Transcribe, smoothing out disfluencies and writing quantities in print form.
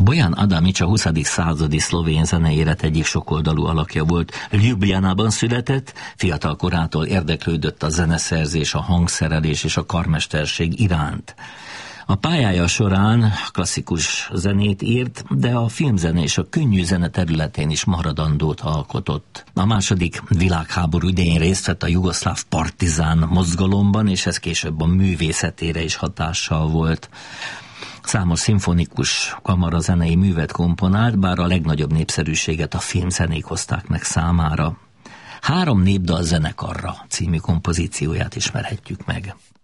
Bojan Adamics a 20. századi szlovén zenei élet egyik sokoldalú alakja volt. Ljubljanában született, fiatal korától érdeklődött a zeneszerzés, a hangszerelés és a karmesterség iránt. A pályája során klasszikus zenét írt, de a filmzene és a könnyű zene területén is maradandót alkotott. A második világháború idején részt vett a jugoszláv partizán mozgalomban, és ez később a művészetére is hatással volt. Számos szimfonikus kamarazenei művet komponált, bár a legnagyobb népszerűséget a filmzenék hozták meg számára. 3 népdal zenekarra című kompozícióját ismerhetjük meg.